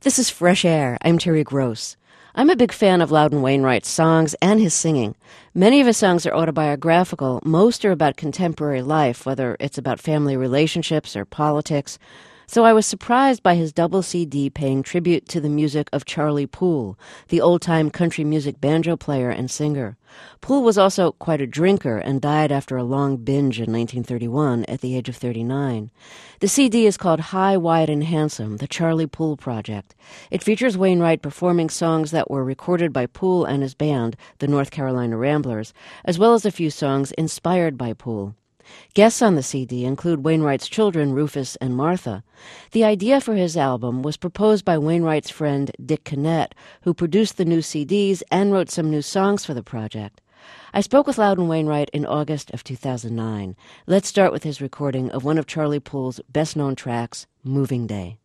This is Fresh Air. I'm Terry Gross. I'm a big fan of Loudon Wainwright's songs and his singing. Many of his songs are autobiographical. Most are about contemporary life, whether it's about family relationships or politics. So I was surprised by his double CD paying tribute to the music of Charlie Poole, the old-time country music banjo player and singer. Poole was also quite a drinker and died after a long binge in 1931 at the age of 39. The CD is called High, Wide, and Handsome, the Charlie Poole Project. It features Wainwright performing songs that were recorded by Poole and his band, the North Carolina Ramblers, as well as a few songs inspired by Poole. Guests on the CD include Wainwright's children, Rufus and Martha. The idea for his album was proposed by Wainwright's friend Dick Cannett, who produced the new CDs and wrote some new songs for the project. I spoke with Loudon Wainwright in August of 2009. Let's start with his recording of one of Charlie Poole's best-known tracks, Moving Day.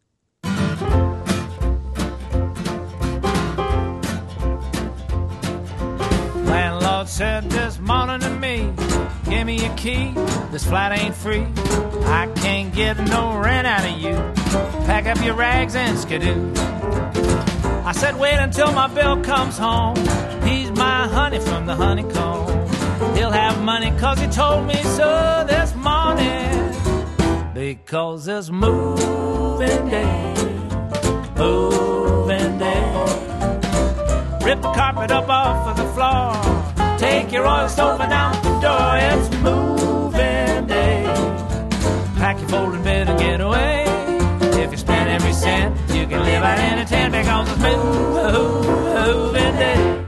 Landlord said this morning to me, give me a key, this flat ain't free. I can't get no rent out of you. Pack up your rags and skidoo. I said wait until my bill comes home. He's my honey from the honeycomb. He'll have money cause he told me so this morning. Because it's moving day, moving day. Rip the carpet up off of the floor. Take your oil stove and out the door. It's moving day. Pack your folding bed and get away. If you spend every cent, you can live out in a tent because it's moving day.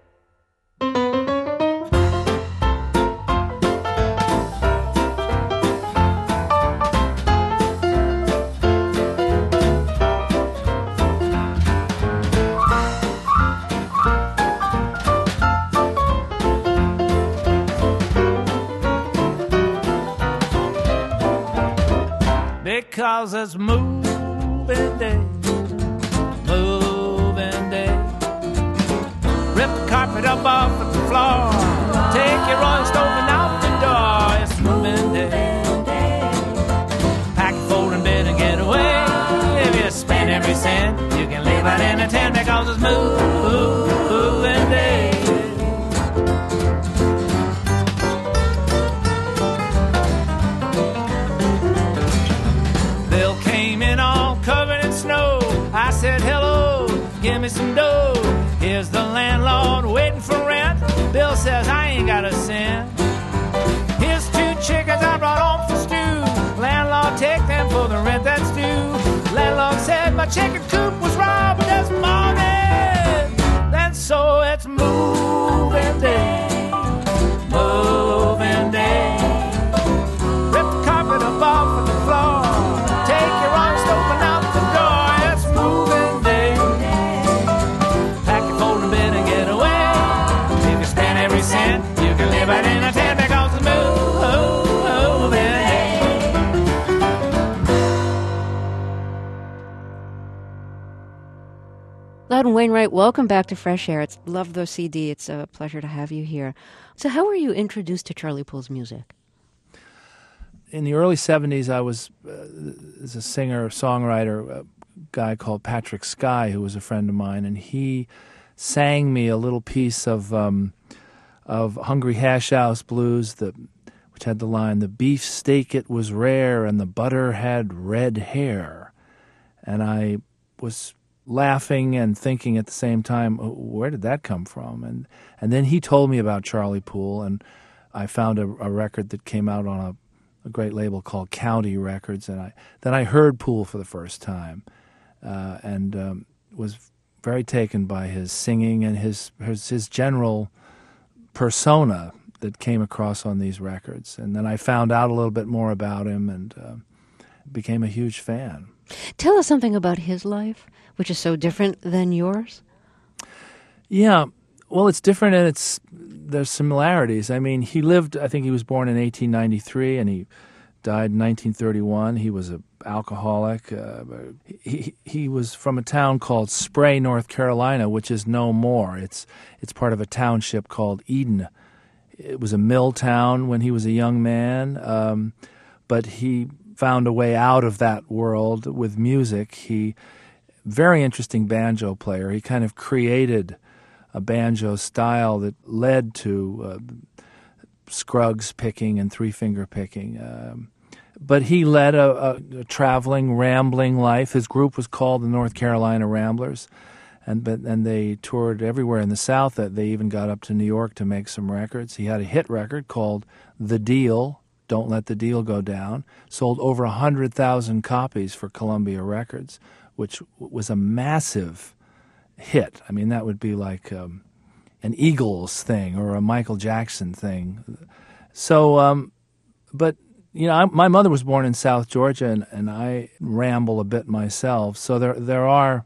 Because it's moving day, moving day. Rip the carpet up off of the floor. Take your oil stove and out the door. It's moving day. Pack a folding bed and get away. If you spend every cent, you can live out in a tent because it's moving day. Covered in snow, I said hello, give me some dough. Here's the landlord waiting for rent. Bill says I ain't got a cent. Here's 2 chickens I brought home for stew. Landlord, take them for the rent that's due. Landlord said my chicken coop was robbed this morning. Then so it's moving day, moving day. Rip the carpet up off of the floor. Take your own stove and out the door. It's moving day. Pack your folding bed and get away. If you spend every cent, you can live out in a tent because it's moving day. Loudon Wainwright, welcome back to Fresh Air. Love the CD. It's a pleasure to have you here. So how were you introduced to Charlie Poole's music? In the early 70s, I was, as a singer, songwriter, a guy called Patrick Sky, who was a friend of mine, and he sang me a little piece of Hungry Hash House Blues, which had the line, "The beef steak it was rare, and the butter had red hair." And I was laughing and thinking at the same time, where did that come from? And then he told me about Charlie Poole, and I found a record that came out on a great label called County Records, and then I heard Poole for the first time, and was very taken by his singing and his general persona that came across on these records. And then I found out a little bit more about him and became a huge fan. Tell us something about his life, which is so different than yours. Yeah, well, it's different and there's similarities. I mean, I think he was born in 1893 and he died in 1931. He was an alcoholic. He was from a town called Spray, North Carolina, which is no more. It's part of a township called Eden. It was a mill town when he was a young man, but he found a way out of that world with music. He very interesting banjo player. He kind of created a banjo style that led to Scruggs picking and three-finger picking. But he led a traveling, rambling life. His group was called the North Carolina Ramblers, and they toured everywhere in the South. They even got up to New York to make some records. He had a hit record called The Deal, Don't Let the Deal Go Down, sold over 100,000 copies for Columbia Records, which was a massive hit. I mean, that would be like an Eagles thing or a Michael Jackson thing. So, but... You know, my mother was born in South Georgia, and I ramble a bit myself. So there are.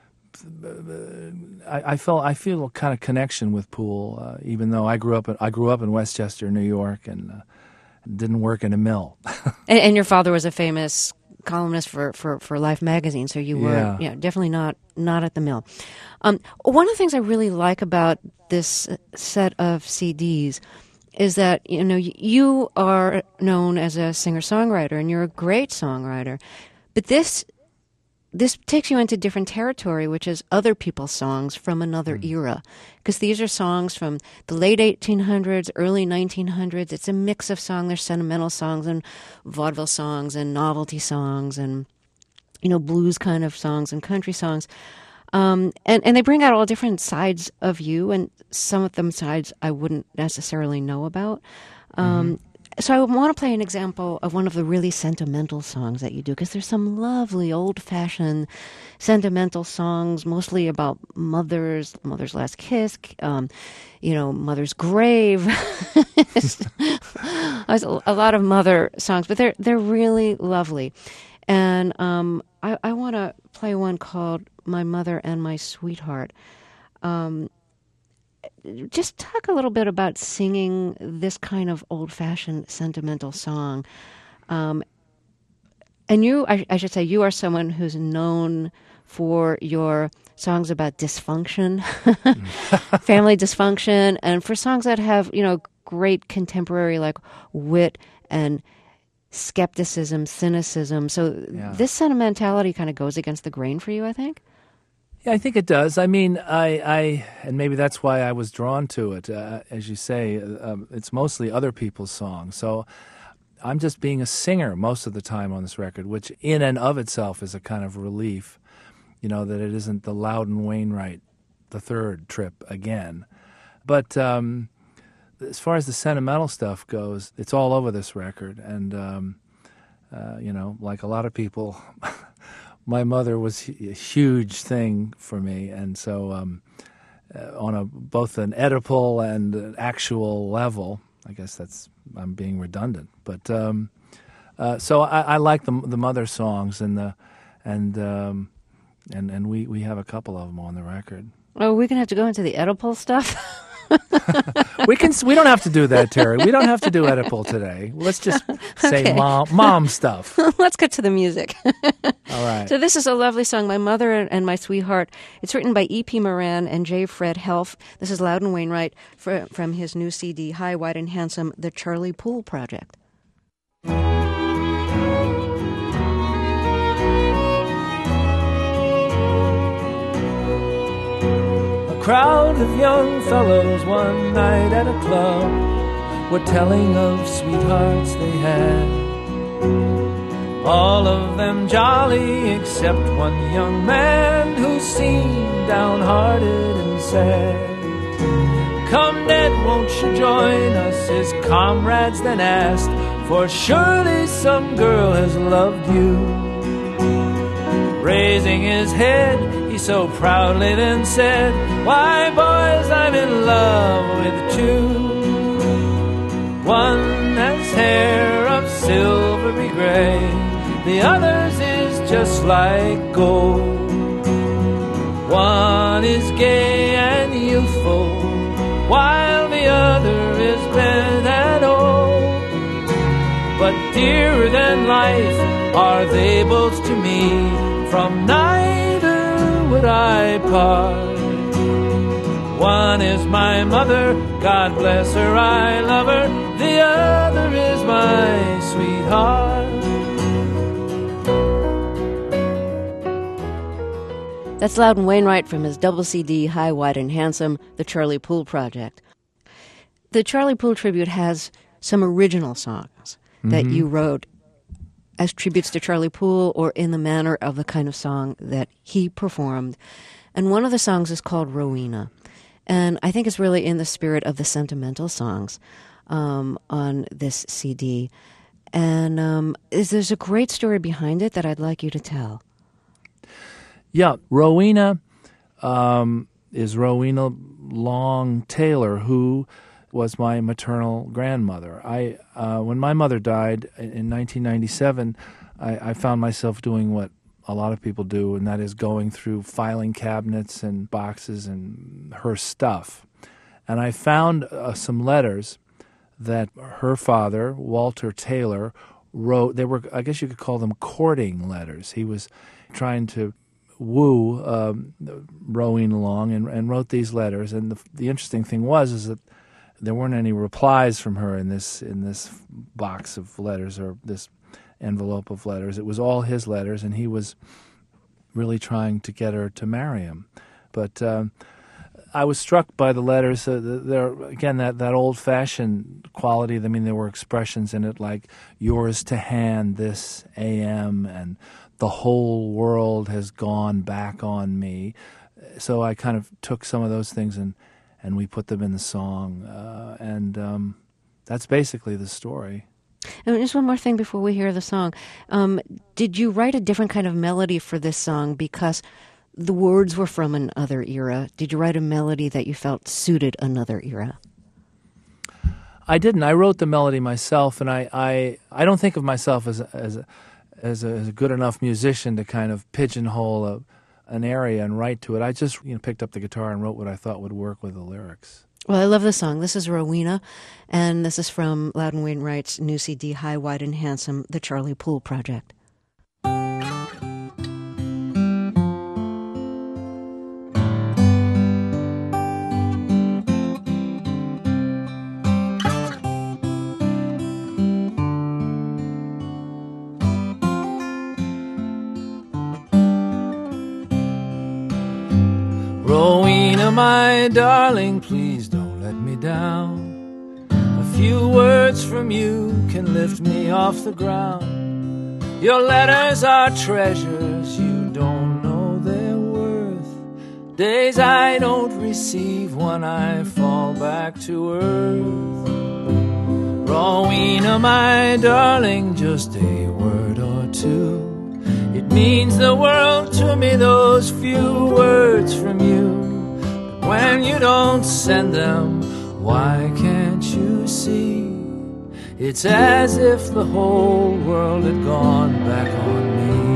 I feel a kind of connection with Poole, even though I grew up in Westchester, New York, and didn't work in a mill. and your father was a famous columnist for Life magazine, so you were definitely not at the mill. One of the things I really like about this set of CDs is that, you know, you are known as a singer-songwriter, and you're a great songwriter. But this takes you into different territory, which is other people's songs from another era. Because these are songs from the late 1800s, early 1900s. It's a mix of songs. There's sentimental songs and vaudeville songs and novelty songs and, you know, blues kind of songs and country songs. And they bring out all different sides of you, and some of them sides I wouldn't necessarily know about. So I want to play an example of one of the really sentimental songs that you do, because there's some lovely old-fashioned sentimental songs, mostly about mother's last kiss, you know, mother's grave. There's a lot of mother songs, but they're really lovely. And I want to play one called My Mother and My Sweetheart. Just talk a little bit about singing this kind of old-fashioned sentimental song. And you, I should say, you are someone who's known for your songs about dysfunction, family dysfunction, and for songs that have, you know, great contemporary, like, wit and skepticism, cynicism. So this sentimentality kind of goes against the grain for you, I think? Yeah, I think it does. I mean, I and maybe that's why I was drawn to it. As you say, it's mostly other people's songs. So I'm just being a singer most of the time on this record, which in and of itself is a kind of relief, you know, that it isn't the Loudon Wainwright, the third trip again. But as far as the sentimental stuff goes, it's all over this record. And, you know, like a lot of people... My mother was a huge thing for me, and so on both an Oedipal and an actual level, I guess I'm being redundant, but so I like the mother songs and we have a couple of them on the record. Oh, we're gonna have to go into the Oedipal stuff. We don't have to do that, Terry. We don't have to do Oedipal today. Let's just say mom stuff. Let's get to the music. All right. So this is a lovely song, My Mother and My Sweetheart. It's written by E.P. Moran and J. Fred Helf. This is Loudon Wainwright from his new CD, High, Wide, and Handsome, The Charlie Poole Project. Crowd of young fellows one night at a club were telling of sweethearts they had. All of them jolly except one young man who seemed downhearted and sad. Come Ned, won't you join us? His comrades then asked, for surely some girl has loved you. Raising his head, he so proudly then said, why boys, I'm in love with two. One has hair of silvery gray, the other's is just like gold. One is gay and youthful, while the other is bent and old. But dearer than life are they both to me, from neither would I part. One is my mother, God bless her, I love her. The other is my sweetheart. That's Loudon Wainwright from his double CD, High, Wide, and Handsome, The Charlie Poole Project. The Charlie Poole tribute has some original songs that you wrote as tributes to Charlie Poole or in the manner of the kind of song that he performed. And one of the songs is called Rowena. And I think it's really in the spirit of the sentimental songs on this CD. And there's a great story behind it that I'd like you to tell. Yeah, Rowena is Rowena Long Taylor, who was my maternal grandmother. When my mother died in 1997, I found myself doing what a lot of people do, and that is going through filing cabinets and boxes and her stuff. And I found some letters that her father, Walter Taylor, wrote. They were, I guess you could call them courting letters. He was trying to woo Rowena Long and wrote these letters. And the interesting thing is that there weren't any replies from her in this box of letters or this envelope of letters. It was all his letters, and he was really trying to get her to marry him. But I was struck by the letters. There again, that old-fashioned quality. I mean, there were expressions in it like "yours to hand this a.m." and "the whole world has gone back on me." So I kind of took some of those things and we put them in the song, and that's basically the story. And just one more thing before we hear the song. Did you write a different kind of melody for this song because the words were from another era? Did you write a melody that you felt suited another era? I didn't. I wrote the melody myself, and I don't think of myself as a good enough musician to kind of pigeonhole an area and write to it. I just picked up the guitar and wrote what I thought would work with the lyrics. Well, I love this song. This is Rowena, and this is from Loudon Wainwright's new CD, High, Wide, and Handsome, The Charlie Poole Project. Rowena, my darling, please don't let me down. A few words from you can lift me off the ground. Your letters are treasures, you don't know their worth. Days I don't receive when I fall back to earth. Rowena, my darling, just a word or two. It means the world to me, those few words from you. But when you don't send them, why can't you see? It's as if the whole world had gone back on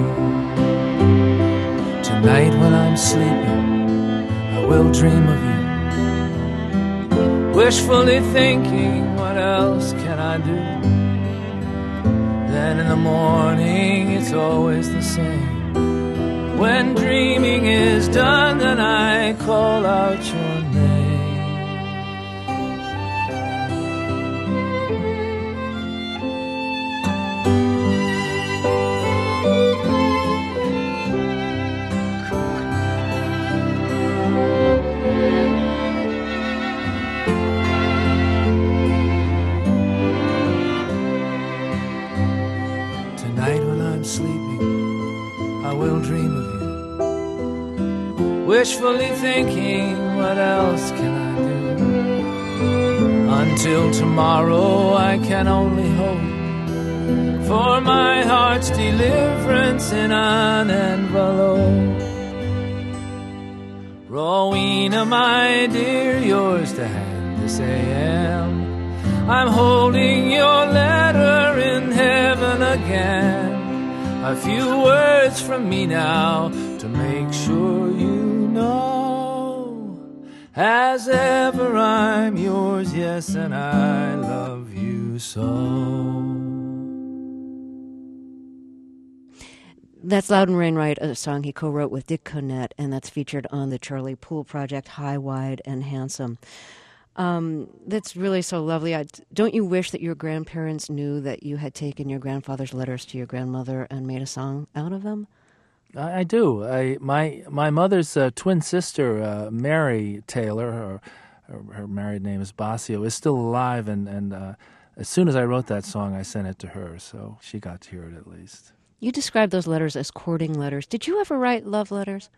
me. Tonight when I'm sleeping, I will dream of you. Wishfully thinking, what else can I do? Then in the morning it's always the same. When dreaming is done, then I call out your name. Wishfully thinking, what else can I do? Until tomorrow I can only hope for my heart's deliverance in an envelope. Rowena, my dear, yours to hand this a.m. I'm holding your letter in heaven again. A few words from me now to make sure you know. As ever I'm yours, yes, and I love you so. That's Loudon Wainwright, a song he co-wrote with Dick Conette, and that's featured on the Charlie Poole Project, High, Wide, and Handsome. That's really so lovely. Don't you wish that your grandparents knew that you had taken your grandfather's letters to your grandmother and made a song out of them? I do. My mother's twin sister, Mary Taylor, her married name is Basio, is still alive, and as soon as I wrote that song, I sent it to her, so she got to hear it at least. You described those letters as courting letters. Did you ever write love letters?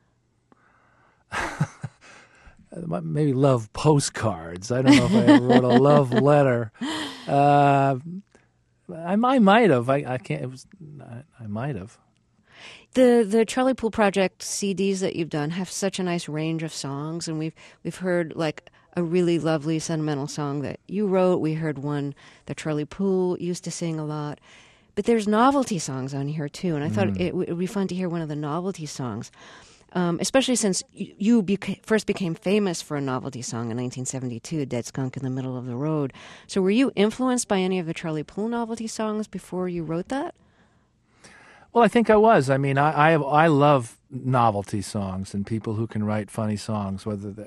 Maybe love postcards. I don't know if I ever wrote a love letter. I might have. I can't. I might have. The Charlie Poole Project CDs that you've done have such a nice range of songs, and we've heard like a really lovely sentimental song that you wrote. We heard one that Charlie Poole used to sing a lot. But there's novelty songs on here too, and I thought it would be fun to hear one of the novelty songs. Especially since you first became famous for a novelty song in 1972, Dead Skunk in the Middle of the Road. So were you influenced by any of the Charlie Poole novelty songs before you wrote that? Well, I think I was. I mean, I love novelty songs and people who can write funny songs,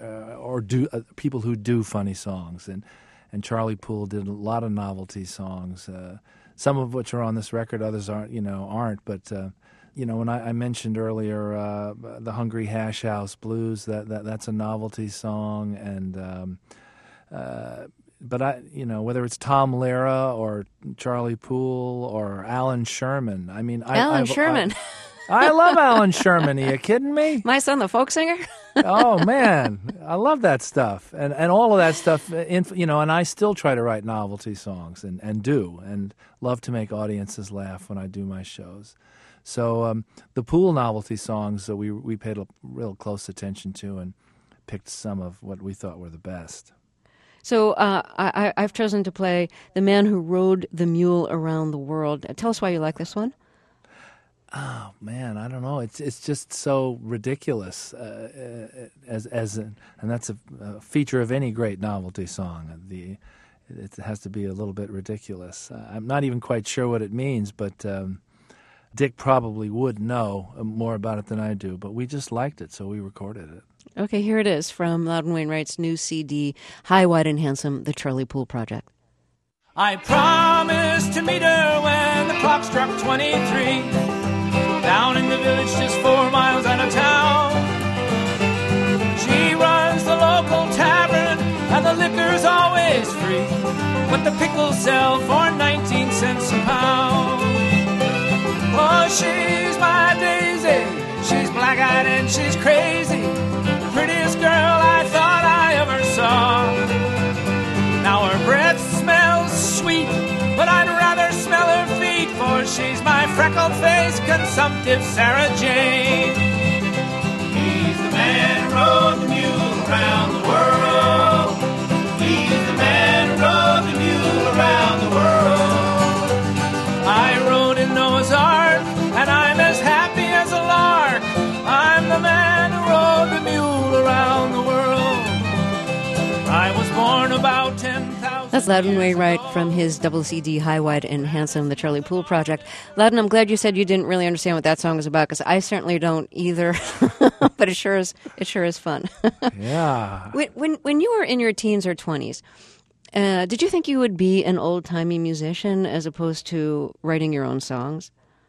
people who do funny songs. And Charlie Poole did a lot of novelty songs, some of which are on this record, others aren't. But when I mentioned earlier the Hungry Hash House Blues, that's a novelty song, and but whether it's Tom Lehrer or Charlie Poole or Alan Sherman, I mean, Alan Sherman. I love Alan Sherman. Are you kidding me? My son, the folk singer. Oh man, I love that stuff, and all of that stuff. And I still try to write novelty songs and love to make audiences laugh when I do my shows. So the Poole novelty songs that we paid a real close attention to and picked some of what we thought were the best. So I've chosen to play The Man Who Rode the Mule Around the World. Tell us why you like this one. Oh man, I don't know. It's just so ridiculous, and that's a feature of any great novelty song. It has to be a little bit ridiculous. I'm not even quite sure what it means, but Dick probably would know more about it than I do. But we just liked it, so we recorded it. Okay, here it is from Loudon Wainwright's new CD, High, Wide, and Handsome, The Charlie Poole Project. I promised to meet her when the clock struck 23, down in the village just 4 miles out of town. She runs the local tavern and the liquor's always free, but the pickles sell for 19 cents a pound. Oh, she's my daisy, she's black-eyed and she's crazy, the prettiest girl I thought I ever saw. Now her breath smells sweet, but I'd rather smell her feet, for she's my freckled-faced, consumptive Sarah Jane. He's the man who rode the mule around the world. He's the man who rode the mule around the world. I rode in Noah's Ark, and I'm as happy as a lark. I'm the man who rode the mule around the world. I was born about 10,000. That's Loudon Wainwright from his double CD, High, Wide, and Handsome, The Charlie Poole Project. Loudon, I'm glad you said you didn't really understand what that song was about, because I certainly don't either. But it sure is fun. Yeah. When you were in your teens or 20s, did you think you would be an old-timey musician as opposed to writing your own songs?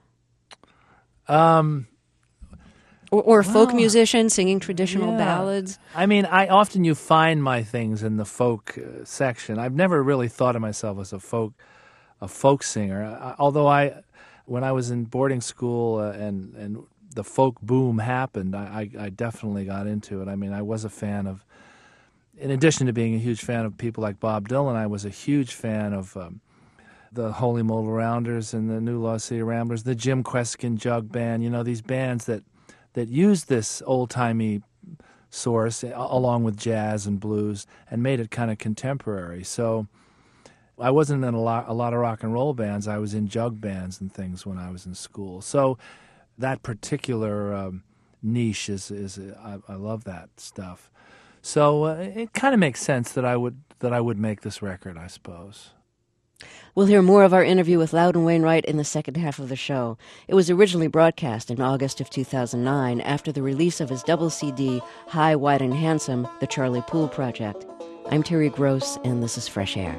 Or folk musician singing traditional ballads? I mean, you find my things in the folk section. I've never really thought of myself as a folk singer. Although when I was in boarding school and the folk boom happened, I definitely got into it. I mean, I was a fan of, in addition to being a huge fan of people like Bob Dylan, I was a huge fan of the Holy Moldal Rounders and the New Lost City Ramblers, the Jim Kweskin Jug Band, these bands that used this old-timey source along with jazz and blues and made it kind of contemporary. So I wasn't in a lot of rock and roll bands. I was in jug bands and things when I was in school. So that particular niche I love that stuff. So it kind of makes sense that I would make this record, I suppose. We'll hear more of our interview with Loudon Wainwright in the second half of the show. It was originally broadcast in August of 2009 after the release of his double CD, High, Wide, and Handsome, The Charlie Poole Project. I'm Terry Gross, and this is Fresh Air.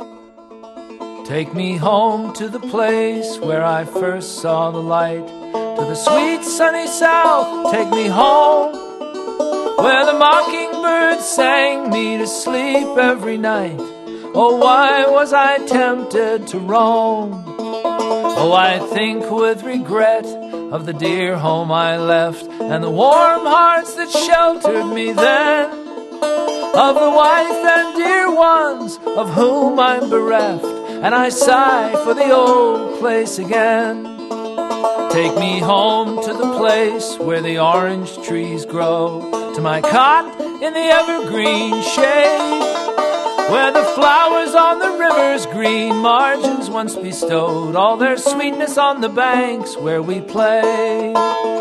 Take me home to the place where I first saw the light. to the sweet sunny south. Take me home, where the mockingbird sang me to sleep every night. Oh, why was I tempted to roam? Oh, I think with regret of the dear home I left, and the warm hearts that sheltered me then, of the wife and dear ones of whom I'm bereft, and I sigh for the old place again. Take me home to the place where the orange trees grow, to my cot in the evergreen shade, where the flowers on the river's green margins once bestowed all their sweetness on the banks where we play.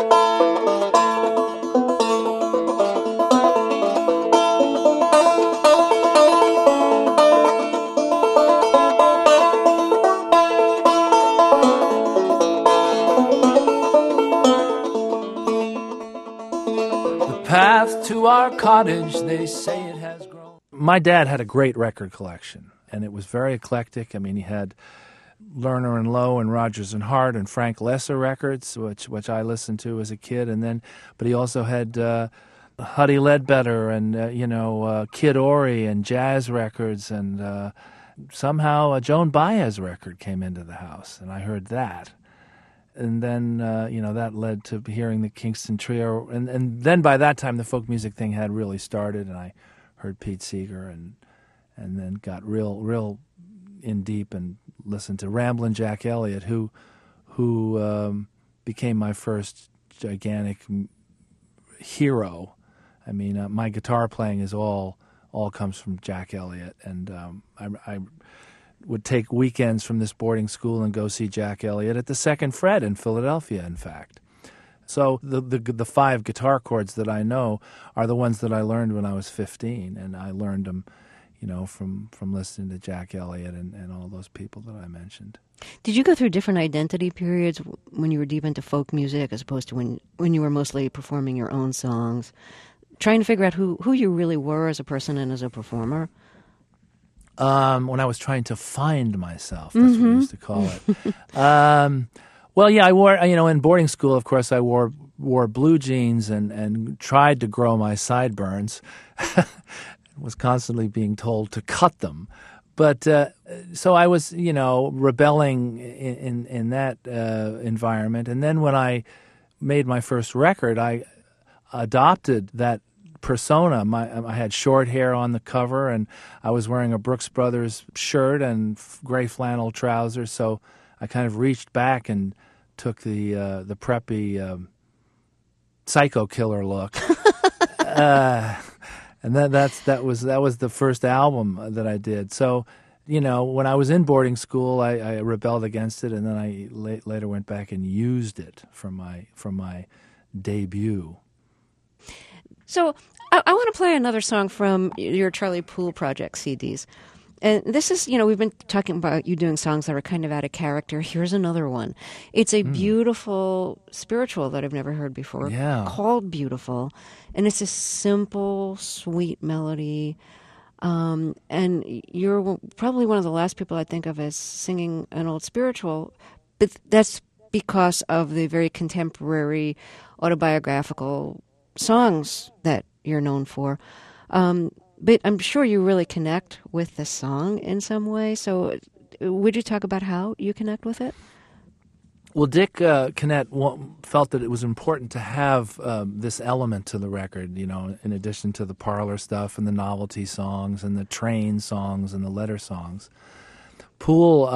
The path to our cottage, they say it has grown. My dad had a great record collection, and it was very eclectic. I mean, he had Lerner and Lowe and Rodgers and Hart and Frank Lesser records, which I listened to as a kid, but he also had Huddie Ledbetter and Kid Ory and jazz records, and somehow a Joan Baez record came into the house, and I heard that. And then, that led to hearing the Kingston Trio. And then by that time, the folk music thing had really started, and I heard Pete Seeger and then got real in deep and listened to Ramblin' Jack Elliott, who became my first gigantic hero. I mean, my guitar playing is all comes from Jack Elliott, and I would take weekends from this boarding school and go see Jack Elliott at the Second Fred in Philadelphia, in fact. So the 5 guitar chords that I know are the ones that I learned when I was 15, and I learned them, from listening to Jack Elliott and all those people that I mentioned. Did you go through different identity periods when you were deep into folk music as opposed to when you were mostly performing your own songs, trying to figure out who you really were as a person and as a performer? When I was trying to find myself, that's what we used to call it. Well, yeah, I wore, in boarding school, of course, I wore blue jeans and tried to grow my sideburns. Was constantly being told to cut them. But so I was, rebelling in that environment. And then when I made my first record, I adopted that persona. I had short hair on the cover, and I was wearing a Brooks Brothers shirt and gray flannel trousers. So I kind of reached back and took the preppy psycho killer look, and that was the first album that I did. So, when I was in boarding school, I rebelled against it, and then I later went back and used it from my debut. So I want to play another song from your Charlie Poole Project CDs. And this is, we've been talking about you doing songs that are kind of out of character. Here's another one. It's a beautiful spiritual that I've never heard before, called Beautiful. And it's a simple, sweet melody. And you're probably one of the last people I think of as singing an old spiritual. But that's because of the very contemporary autobiographical songs that you're known for. But I'm sure you really connect with the song in some way. So would you talk about how you connect with it? Well, Dick Cannett felt that it was important to have this element to the record, in addition to the parlor stuff and the novelty songs and the train songs and the letter songs. Poole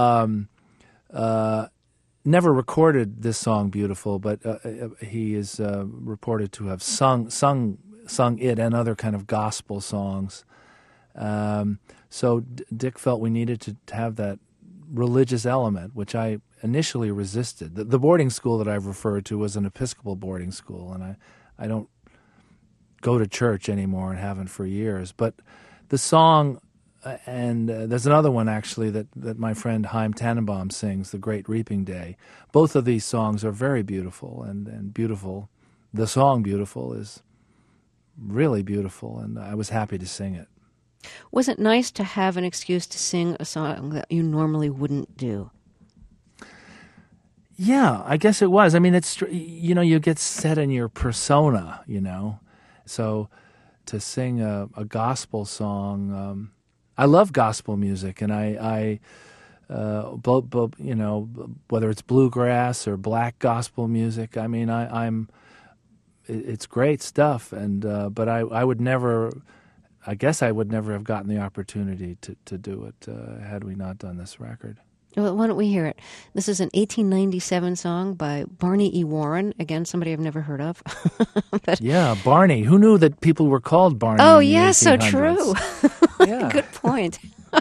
never recorded this song, Beautiful, but he is reported to have sung it and other kind of gospel songs. So Dick felt we needed to have that religious element, which I initially resisted. The boarding school that I've referred to was an Episcopal boarding school, and I don't go to church anymore and haven't for years. But the song, and there's another one actually that my friend Haim Tannenbaum sings, The Great Reaping Day. Both of these songs are very beautiful, and beautiful. The song Beautiful is really beautiful, and I was happy to sing it. Was it nice to have an excuse to sing a song that you normally wouldn't do? Yeah, I guess it was. I mean, it's, you get set in your persona, So to sing a gospel song, I love gospel music, and whether it's bluegrass or black gospel music, I mean, it's great stuff, and but I would never. I guess I would never have gotten the opportunity to do it had we not done this record. Well, why don't we hear it? This is an 1897 song by Barney E. Warren. Again, somebody I've never heard of. Yeah, Barney. Who knew that people were called Barney? Oh, in the yes, so 1800s? true. Yeah. Good point.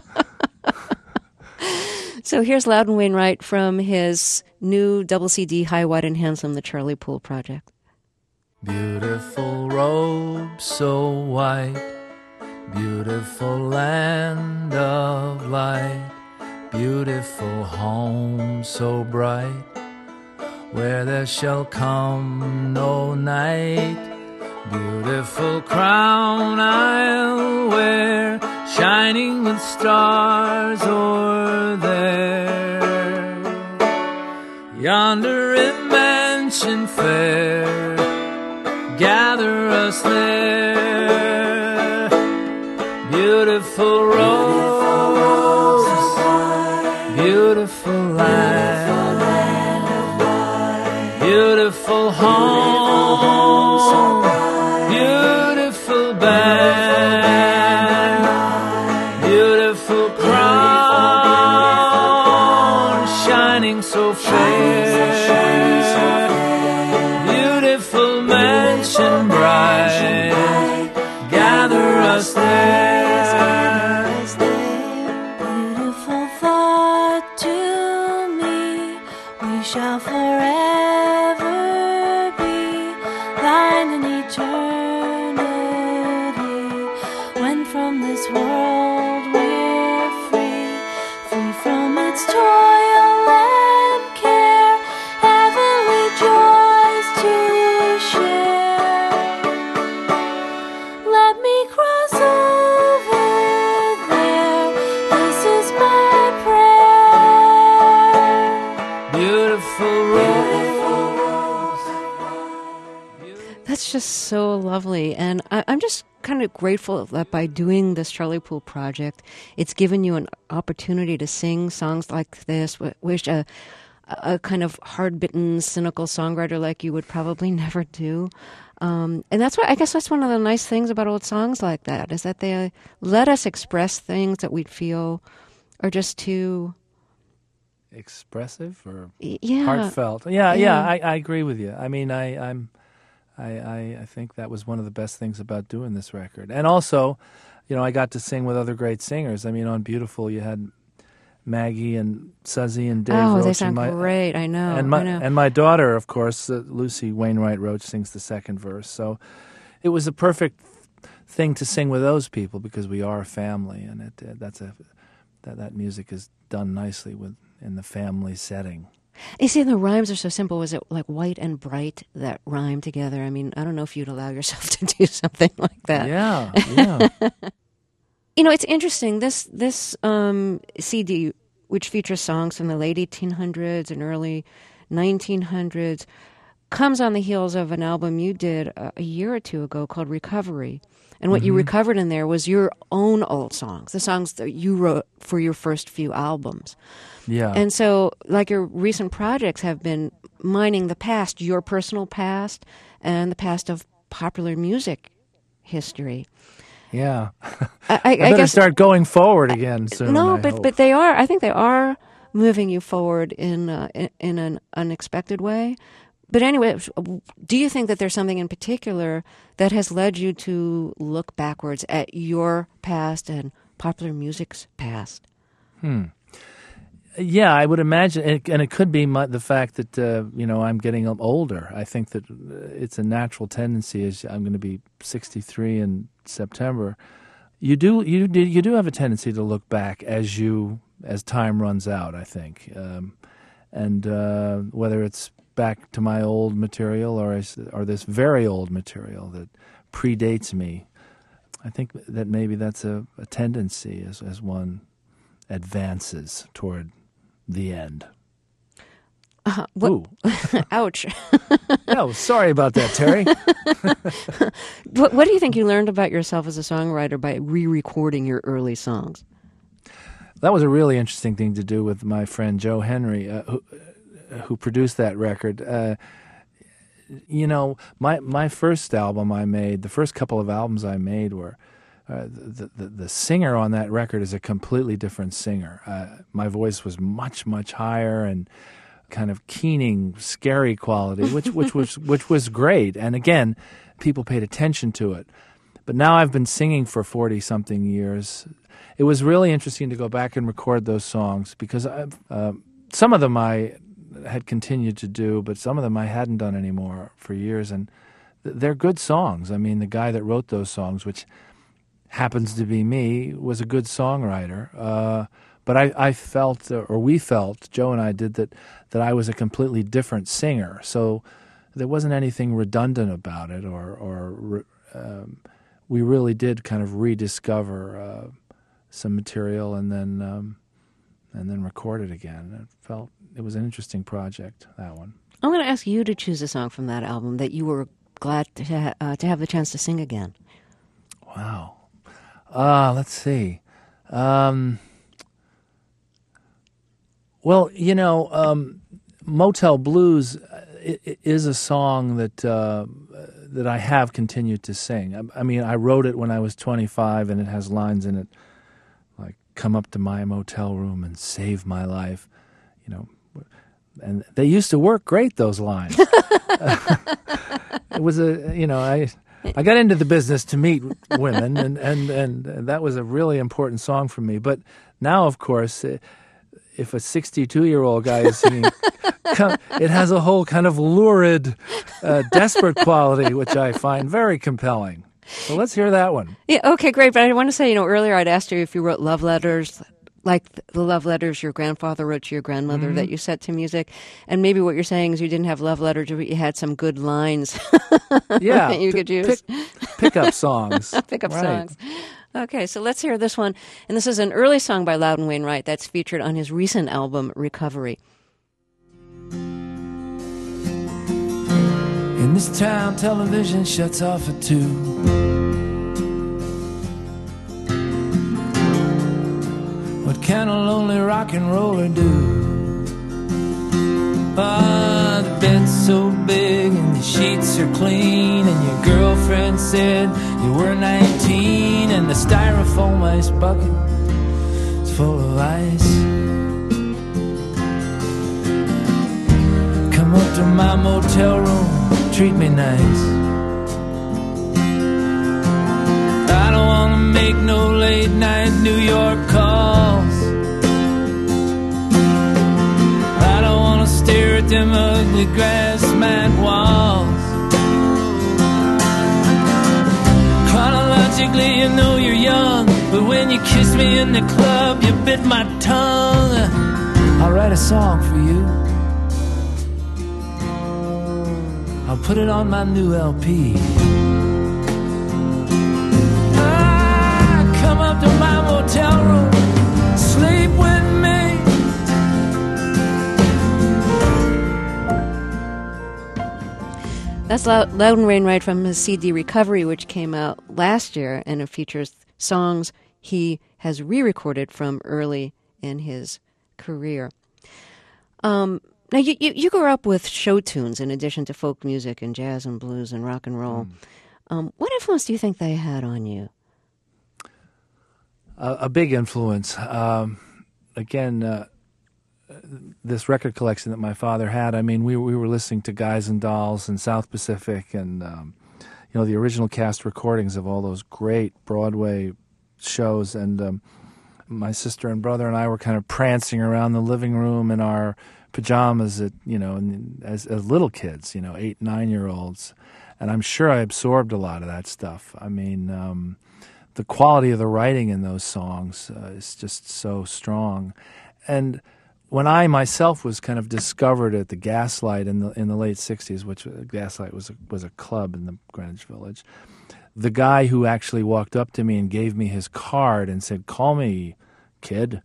So here's Loudon Wainwright from his new double CD, High, Wide, and Handsome, the Charlie Poole Project. Beautiful robe so white, beautiful land of light, beautiful home so bright, where there shall come no night. Beautiful crown I'll wear, shining with stars o'er there. Yonder in mansion fair, gather us there. Beautiful rose, beautiful land, beautiful home, beautiful band, beautiful crown, shining so fair, beautiful mansion bright, gather us there. Beautiful thought to me, we shall forever be thine in eternity. When from this world we're free, free from its toil and care, heavenly joys to share. Let me cross over there, this is my prayer. Beautiful rose. That's just so lovely. And I'm just kind of grateful that by doing this Charlie Poole project, it's given you an opportunity to sing songs like this, which a kind of hard-bitten, cynical songwriter like you would probably never do. And that's why I guess that's one of the nice things about old songs like that, is that they let us express things that we'd feel are just too Expressive or yeah. heartfelt. Yeah, I agree with you. I mean, I think that was one of the best things about doing this record. And also, I got to sing with other great singers. I mean, on Beautiful, you had Maggie and Suzy and Dave Roach. Oh, they sound great. I know. And my daughter, of course, Lucy Wainwright Roach, sings the second verse. So it was a perfect thing to sing with those people because we are a family, and that music is done nicely in the family setting. You see, the rhymes are so simple. Was it like white and bright that rhyme together? I mean, I don't know if you'd allow yourself to do something like that. Yeah. It's interesting. This CD, which features songs from the late 1800s and early 1900s, comes on the heels of an album you did a year or two ago called Recovery. And what you recovered in there was your own old songs, the songs that you wrote for your first few albums. Yeah. And so, like, your recent projects have been mining the past, your personal past, and the past of popular music history. Yeah. I better guess start going forward again soon. No, I but hope. but they are. I think they are moving you forward in an unexpected way. But anyway, do you think that there's something in particular that has led you to look backwards at your past and popular music's past? Yeah, I would imagine, and it could be the fact that I'm getting older. I think that it's a natural tendency. As I'm going to be 63 in September, you do have a tendency to look back as time runs out. I think, and whether it's back to my old material or this very old material that predates me, I think that maybe that's a tendency as one advances toward the end. What? Ooh. Ouch. No, sorry about that, Terry. What do you think you learned about yourself as a songwriter by re-recording your early songs? That was a really interesting thing to do with my friend Joe Henry, who produced that record. My first album I made, the first couple of albums I made were, the singer on that record is a completely different singer. My voice was much, much higher and kind of keening, scary quality, which was great. And again, people paid attention to it. But now I've been singing for 40-something years. It was really interesting to go back and record those songs because some of them I had continued to do, but some of them I hadn't done anymore for years. And they're good songs. I mean, the guy that wrote those songs, which happens to be me, was a good songwriter. But I felt, or we felt, Joe and I did, that I was a completely different singer. So there wasn't anything redundant about it, or we really did kind of rediscover some material and then record it again. It was an interesting project, that one. I'm going to ask you to choose a song from that album that you were glad to have the chance to sing again. Wow. Let's see. Well, Motel Blues is a song that I have continued to sing. I mean, I wrote it when I was 25, and it has lines in it like, "Come up to my motel room and save my life," and they used to work great, those lines. It was I got into the business to meet women, and that was a really important song for me. But now, of course, if a 62-year-old guy is singing, it has a whole kind of lurid, desperate quality, which I find very compelling. So let's hear that one. Yeah, okay, great. But I want to say, earlier I'd asked you if you wrote love letters, like the love letters your grandfather wrote to your grandmother that you set to music. And maybe what you're saying is you didn't have love letters, but you had some good lines Yeah, that you could use. Pick-up songs. Pick-up Right. songs. Okay, so let's hear this one. And this is an early song by Loudon Wainwright that's featured on his recent album, Recovery. In this town, television shuts off at 2. What can a lonely rock and roller do? The bed's so big and the sheets are clean, and your girlfriend said you were 19, and the styrofoam ice bucket is full of ice. Come up to my motel room, treat me nice. I don't wanna make no late night New York calls. I don't wanna stare at them ugly grass mat walls. Chronologically, you're young, but when you kissed me in the club, you bit my tongue. I'll write a song for you. I'll put it on my new LP. Come up to my motel room, sleep with me. That's Loudon Wainwright from his CD Recovery, which came out last year, and it features songs he has re-recorded from early in his career. Now, you grew up with show tunes in addition to folk music and jazz and blues and rock and roll. What influence do you think they had on you? A big influence. Again, this record collection that my father had, I mean, we were listening to Guys and Dolls and South Pacific and, the original cast recordings of all those great Broadway shows. And my sister and brother and I were kind of prancing around the living room in our pajamas as little kids, 8, 9-year-olds. And I'm sure I absorbed a lot of that stuff. I mean, the quality of the writing in those songs is just so strong. And when I myself was kind of discovered at the Gaslight in the late 60s, which Gaslight was a club in the Greenwich Village, the guy who actually walked up to me and gave me his card and said, "Call me, kid,"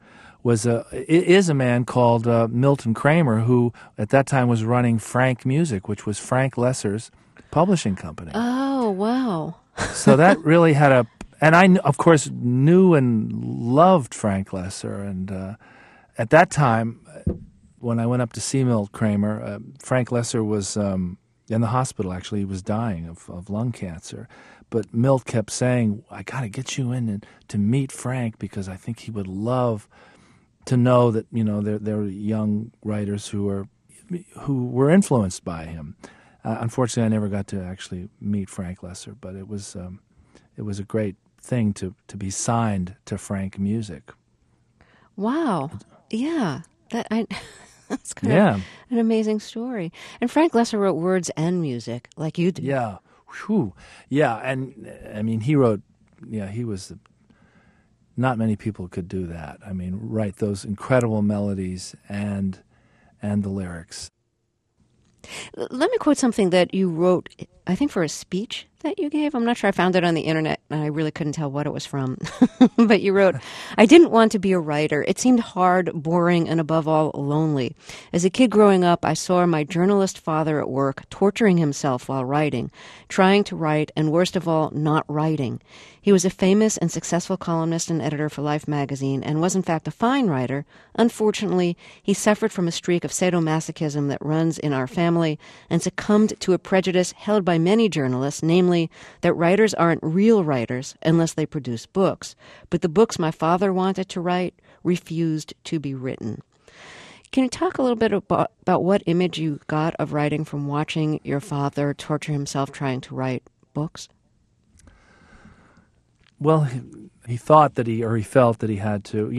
is a man called Milton Kramer, who at that time was running Frank Music, which was Frank Lesser's publishing company. Oh, wow. So that really had and I, of course, knew and loved Frank Lesser. And at that time, when I went up to see Milt Kramer, Frank Lesser was in the hospital, actually. He was dying of lung cancer. But Milt kept saying, I got to get you in and to meet Frank because I think he would love to know that, there are young writers who were influenced by him. Unfortunately, I never got to actually meet Frank Lesser, but it was a great thing to be signed to Frank Music. Wow. Yeah. That's kind of an amazing story. And Frank Lesser wrote words and music like you did. Yeah. Whew. Yeah, and I mean, he wrote, he was, not many people could do that. I mean, write those incredible melodies and the lyrics. Let me quote something that you wrote, I think, for a speech that you gave. I'm not sure. I found it on the internet, and I really couldn't tell what it was from. But you wrote, I didn't want to be a writer. It seemed hard, boring, and above all, lonely. As a kid growing up, I saw my journalist father at work, torturing himself while writing, trying to write, and worst of all, not writing. He was a famous and successful columnist and editor for Life magazine, and was in fact a fine writer. Unfortunately, he suffered from a streak of sadomasochism that runs in our family, and succumbed to a prejudice held by many journalists, namely that writers aren't real writers unless they produce books. But the books my father wanted to write refused to be written. Can you talk a little bit about what image you got of writing from watching your father torture himself trying to write books? Well, he thought that he felt that he had to.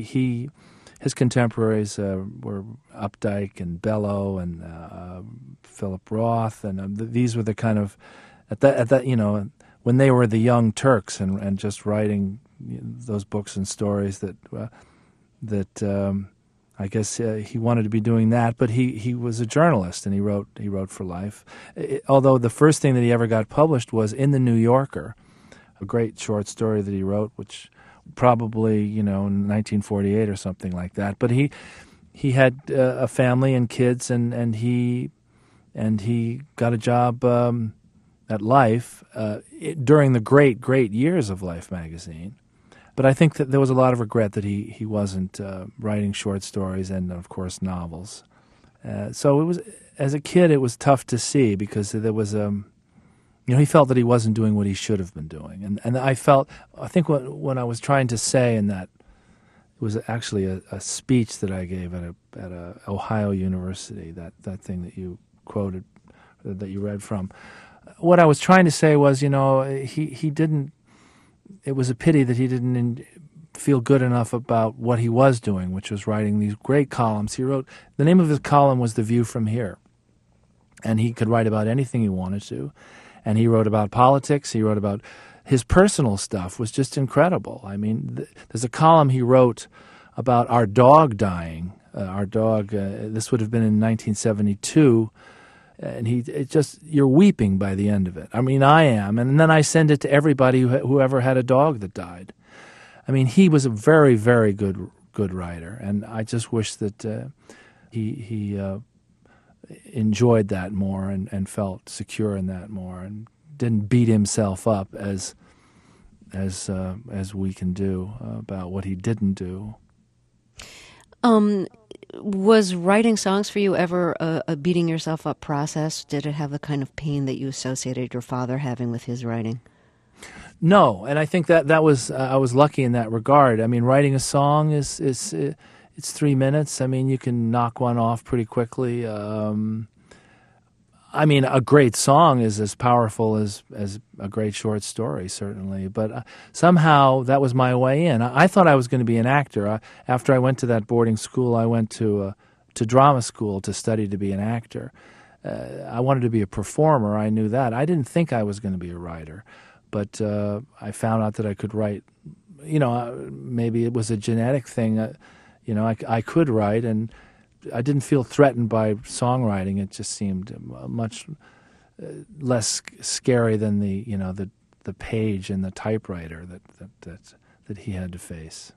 His contemporaries were Updike and Bellow and Philip Roth, and these were the kind of at that when they were the young Turks and just writing those books and stories that I guess he wanted to be doing that, but he was a journalist and he wrote for Life. Although the first thing that he ever got published was in the New Yorker, a great short story that he wrote, which probably in 1948 or something like that. But he had a family and kids, and he got a job at Life during the great years of Life magazine. But I think that there was a lot of regret that he wasn't writing short stories and, of course, novels. So it was, as a kid, it was tough to see because there was he felt that he wasn't doing what he should have been doing, and I think what I was trying to say in that, it was actually a speech that I gave at a Ohio University, that thing that you quoted, that you read from. What I was trying to say was, he didn't. It was a pity that he didn't feel good enough about what he was doing, which was writing these great columns. He wrote, the name of his column was The View from Here, and he could write about anything he wanted to. And he wrote about politics. He wrote about his personal stuff was just incredible. I mean, there's a column he wrote about our dog dying. Our dog, this would have been in 1972. And you're weeping by the end of it. I mean, I am. And then I send it to everybody who ever had a dog that died. I mean, he was a very, very good writer. And I just wish that he enjoyed that more and felt secure in that more and didn't beat himself up as we can do about what he didn't do. Was writing songs for you ever a beating yourself up process? Did it have the kind of pain that you associated your father having with his writing? No, and I think that was I was lucky in that regard. I mean, writing a song is it's 3 minutes. I mean, you can knock one off pretty quickly. I mean, a great song is as powerful as a great short story, certainly. But somehow that was my way in. I thought I was going to be an actor. After I went to that boarding school, I went to drama school to study to be an actor. I wanted to be a performer. I knew that. I didn't think I was going to be a writer. But I found out that I could write. Maybe it was a genetic thing. I could write, and I didn't feel threatened by songwriting. It just seemed much less scary than the page and the typewriter that he had to face.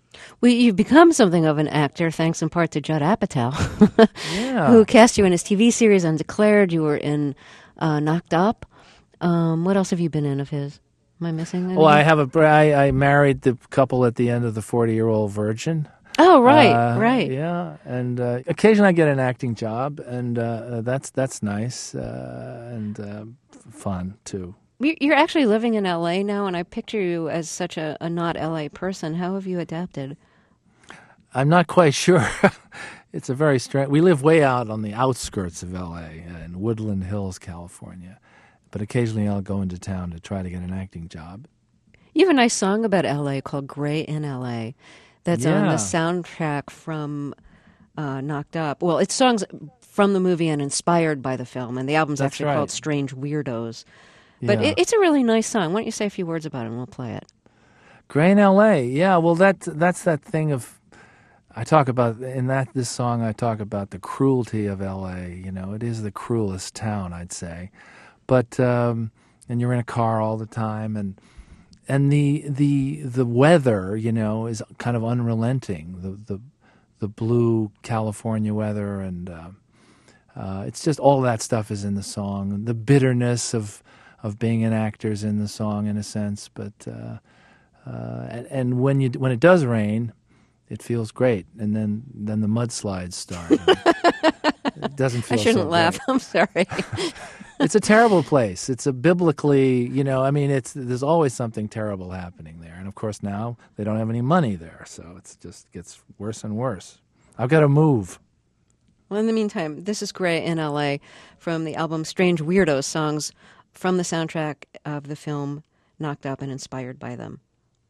Well, you've become something of an actor, thanks in part to Judd Apatow, Yeah. who cast you in his TV series Undeclared. You were in Knocked Up. What else have you been in of his? Am I missing anything? Well, I married the couple at the end of the 40-Year-Old Virgin. Oh, right, right. Yeah, and occasionally I get an acting job, and that's nice and fun too. You're actually living in L.A. now, and I picture you as such a not L.A. person. How have you adapted? I'm not quite sure. It's a very strange. We live way out on the outskirts of L.A. In Woodland Hills, California, but occasionally I'll go into town to try to get an acting job. You have a nice song about L.A. called "Gray in L.A." That's on the Yeah. soundtrack from Knocked Up. Well, it's songs from the movie and inspired by the film, and the album's That's actually right. called "Strange Weirdos." But Yeah. it's a really nice song. Why don't you say a few words about it and we'll play it? Gray in L.A. Yeah, well, that's that thing of I talk about in this song. I talk about the cruelty of L.A. You know, it is the cruelest town, I'd say. But and you're in a car all the time, and the weather, you know, is kind of unrelenting. The blue California weather, and it's just all that stuff is in the song. The bitterness of being an actor is in the song, in a sense, but and when it does rain, it feels great, and then the mudslides start. It doesn't feel. I shouldn't so laugh. great. I'm sorry. It's a terrible place. It's a biblically, you know, I mean, there's always something terrible happening there, and of course now they don't have any money there, so it just gets worse and worse. I've got to move. Well, in the meantime, this is Gray in L.A. from the album Strange Weirdos, songs from the soundtrack of the film Knocked Up and inspired by them.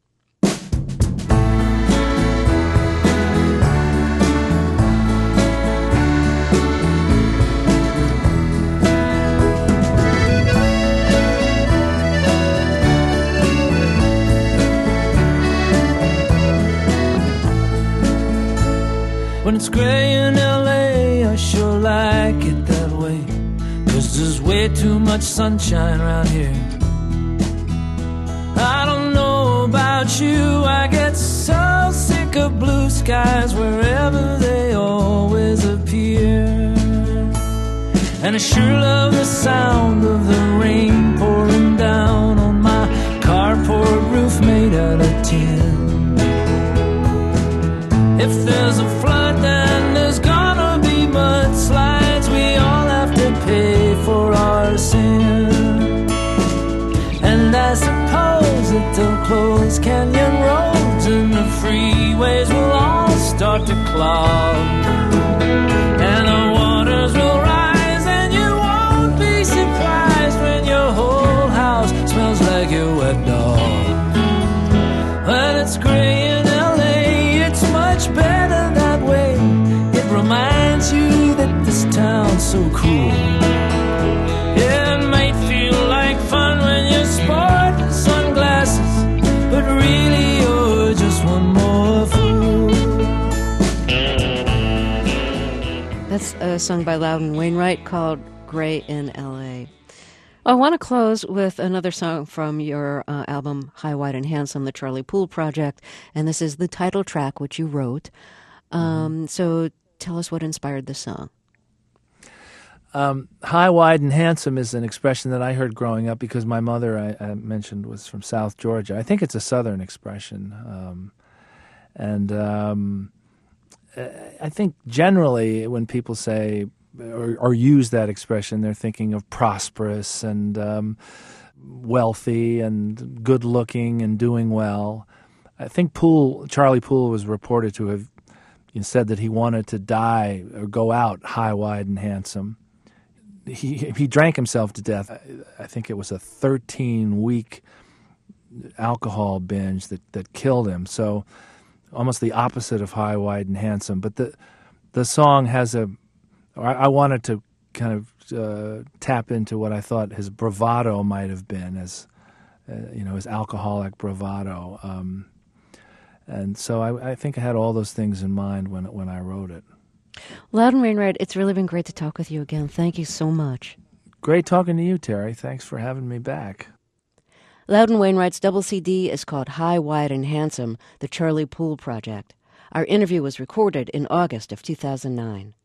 When it's gray in LA, I sure like it that way, 'cause there's way too much sunshine around here. I don't know about you, I get so sick of blue skies wherever they always appear. And I sure love the sound of the rain pouring down on my carport roof made out of tin. If there's a flood, then there's gonna be mudslides. We all have to pay for our sin. And I suppose that they'll close canyon roads and the freeways will all start to clog. And the waters will rise and you won't be surprised when your whole house smells like your wet dog. When it's gray in LA, it's much better that way. It reminds you that this town's so cool. Yeah, it might feel like fun when you sport sunglasses, but really you're just one more fool. That's a song by Loudon Wainwright called Gray in L.A. I want to close with another song from your album High, Wide, and Handsome, the Charlie Poole Project, and this is the title track, which you wrote. So tell us what inspired this song. High, wide, and handsome is an expression that I heard growing up because my mother, I mentioned, was from South Georgia. I think it's a Southern expression. I think generally when people say or use that expression, they're thinking of prosperous and wealthy and good-looking and doing well. I think Charlie Poole was reported to have said that he wanted to die or go out high, wide, and handsome. He drank himself to death. I think it was a 13-week alcohol binge that killed him. So almost the opposite of high, wide, and handsome. But the song has I wanted to kind of tap into what I thought his bravado might have been, as his alcoholic bravado. And so I think I had all those things in mind when I wrote it. Loudon Wainwright, it's really been great to talk with you again. Thank you so much. Great talking to you, Terry. Thanks for having me back. Loudon Wainwright's double CD is called High, Wide, and Handsome, The Charlie Poole Project. Our interview was recorded in August of 2009.